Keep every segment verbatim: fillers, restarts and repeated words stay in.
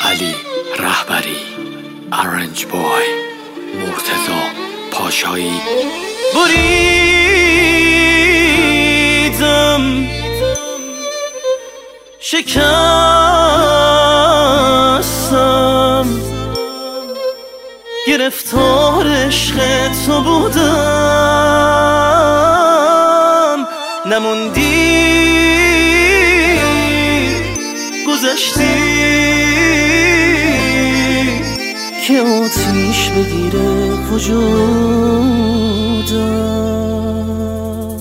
علی رهبری، ارنج بای، مرتضی پاشایی. بریدم شکستم، گرفتار عشق تو بودم، نموندی گذشتی که آتیش بگیره وجودم.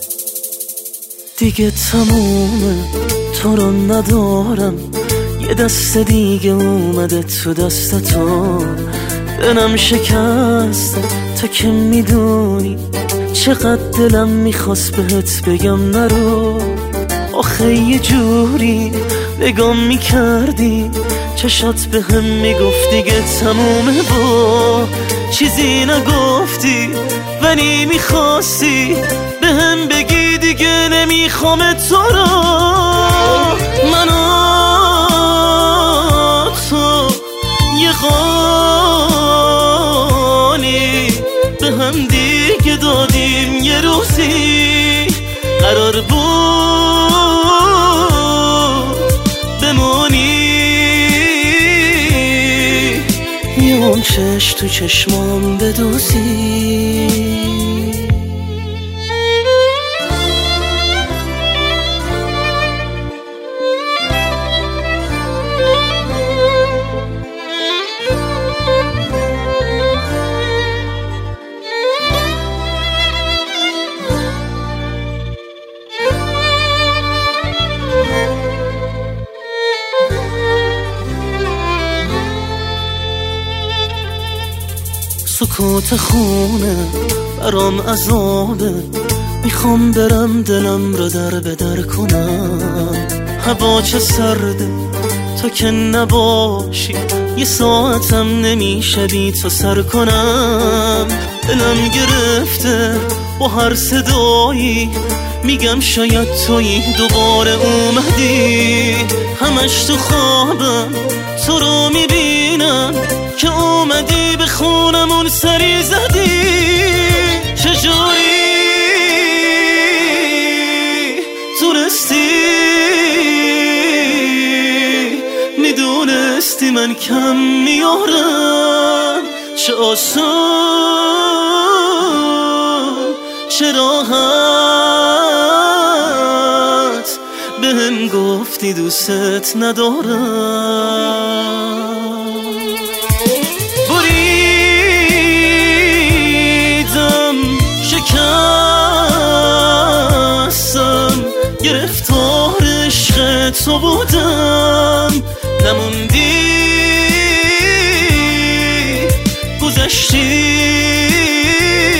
دیگه تمومه، تو رو ندارم، یه دست دیگه اومده تو دست تو، دلم شکسته تا که میدونی چقدر دلم میخواست بهت بگم نرو. آخه یه جوری نگام میکردی، چشات به هم میگفت دیگه تمومه، با چیزی نگفتی ولی میخواستی به هم بگی دیگه نمیخوام تو رو. من و تو یه قانی به هم دیگه دادیم، یه روزی قرار بود بمونی. یه هم چشم تو چشمام بدوزی. سکوت خونه برام عذابه، میخوام برم دلم رو در بدر کنم. هوا چه سرده تا که نباشی، یه ساعتم نمیشه بی تو سر کنم. دلم گرفته با هر صدایی، میگم شاید تویی دوباره اومدی. همش تو خوابم تو رو میبینم که اومدی به خونمون سری زدی. چجوری تونستی؟ میدونستی من کم میارم، چه آسون چه راحت به هم گفتی دوست ندارم. بریدم شکستم، گرفتار عشق تو بودم، نموندی گذشتی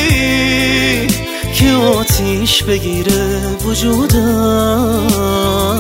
که آتیش بگیره وجودم.